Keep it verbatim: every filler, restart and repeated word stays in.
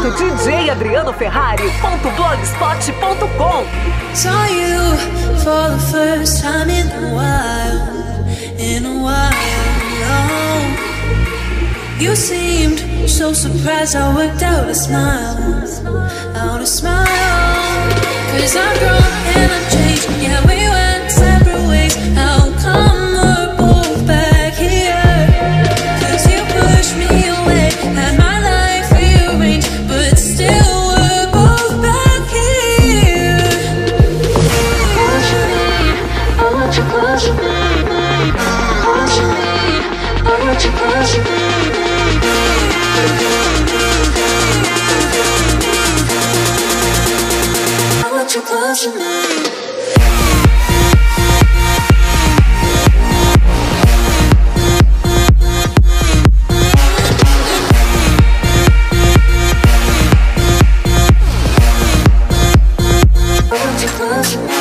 ponto d j adriano ferrari ponto blogspot ponto com. Saw you for the first time in a while, in a while. You seemed so surprised I worked out a smile, out a smile. Cause I've grown and I've changed, yeah we went separate ways. How come we're both back here? Cause you pushed me away, had my life rearranged, but still we're both back here. What you need, I want you close to me, baby. What you need, I want you close to me. I want you close to me. I want you close to me.